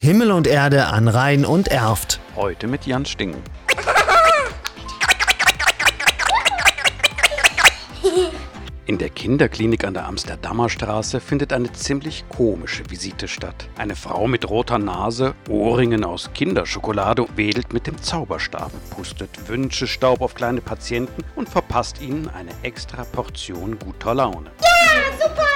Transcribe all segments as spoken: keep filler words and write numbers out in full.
Himmel und Erde an Rhein und Erft. Heute mit Jan Stingen. In der Kinderklinik an der Amsterdamer Straße findet eine ziemlich komische Visite statt. Eine Frau mit roter Nase, Ohrringen aus Kinderschokolade, wedelt mit dem Zauberstab, pustet Wünschestaub auf kleine Patienten und verpasst ihnen eine extra Portion guter Laune. Ja, super!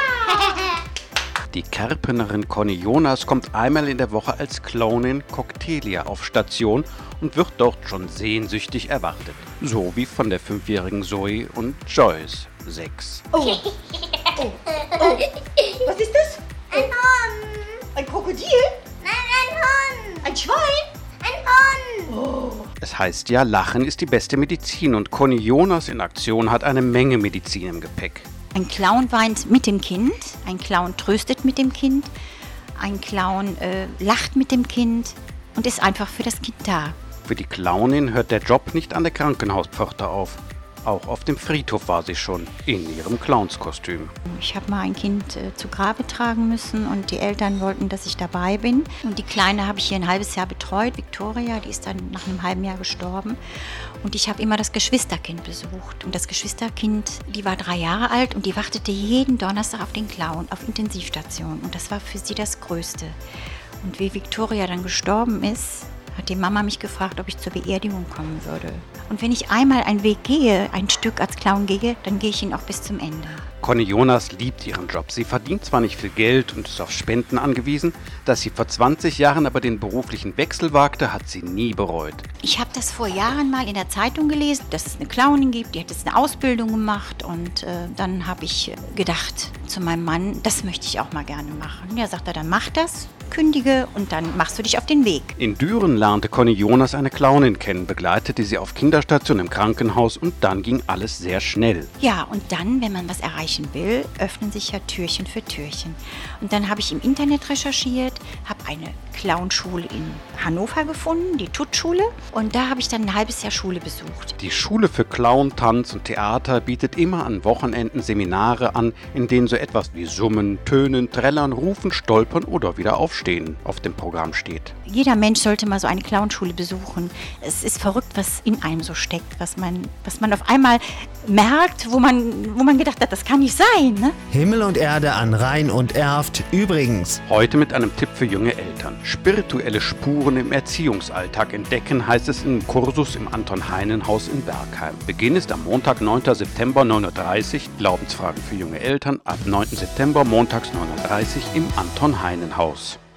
Die Kerpenerin Conny Jonas kommt einmal in der Woche als Clownin Coctelia auf Station und wird dort schon sehnsüchtig erwartet. So wie von der fünfjährigen Zoe und Joyce, sechs. Oh. Oh. Oh. Was ist das? Ein Hund. Ein Krokodil? Nein, ein Hund. Ein Schwein? Ein Hund. Oh. Es heißt ja, Lachen ist die beste Medizin und Conny Jonas in Aktion hat eine Menge Medizin im Gepäck. Ein Clown weint mit dem Kind, ein Clown tröstet mit dem Kind, ein Clown äh, lacht mit dem Kind und ist einfach für das Kind da. Für die Clownin hört der Job nicht an der Krankenhauspforte auf. Auch auf dem Friedhof war sie schon, in ihrem Clownskostüm. Ich habe mal ein Kind äh, zu Grabe tragen müssen und die Eltern wollten, dass ich dabei bin. Und die Kleine habe ich hier ein halbes Jahr betreut, Victoria, die ist dann nach einem halben Jahr gestorben. Und ich habe immer das Geschwisterkind besucht. Und das Geschwisterkind, die war drei Jahre alt und die wartete jeden Donnerstag auf den Clown, auf Intensivstation. Und das war für sie das Größte. Und wie Victoria dann gestorben ist, hat die Mama mich gefragt, ob ich zur Beerdigung kommen würde. Und wenn ich einmal einen Weg gehe, ein Stück als Clown gehe, dann gehe ich ihn auch bis zum Ende. Conny Jonas liebt ihren Job. Sie verdient zwar nicht viel Geld und ist auf Spenden angewiesen, dass sie vor zwanzig Jahren aber den beruflichen Wechsel wagte, hat sie nie bereut. Ich habe das vor Jahren mal in der Zeitung gelesen, dass es eine Clownin gibt, die hat jetzt eine Ausbildung gemacht und äh, dann habe ich gedacht zu meinem Mann, das möchte ich auch mal gerne machen. Ja, sagt er, dann mach das, kündige und dann machst du dich auf den Weg. In Düren lernte Conny Jonas eine Clownin kennen, begleitete sie auf Kinderstation im Krankenhaus und dann ging alles sehr schnell. Ja, und dann, wenn man was erreichen will, öffnen sich ja Türchen für Türchen. Und dann habe ich im Internet recherchiert, habe eine Clownschule in Hannover gefunden, die Tutt-Schule. Und da habe ich dann ein halbes Jahr Schule besucht. Die Schule für Clown, Tanz und Theater bietet immer an Wochenenden Seminare an, in denen so etwas wie Summen, Tönen, Trällern, Rufen, Stolpern oder wieder Aufstehen auf dem Programm steht. Jeder Mensch sollte mal so eine Clownschule besuchen. Es ist verrückt, was in einem so steckt, was man, was man auf einmal merkt, wo man, wo man gedacht hat, das kann nicht sein. Ne? Himmel und Erde an Rhein und Erft übrigens. Heute mit einem Tipp für junge Eltern. Spirituelle Spuren im Erziehungsalltag entdecken, heißt es im Kursus im Anton-Heinen-Haus in Bergheim. Beginn ist am Montag, neunten September, neun Uhr dreißig. Glaubensfragen für junge Eltern ab neunten September, montags neun Uhr dreißig im Anton-Heinen-Haus.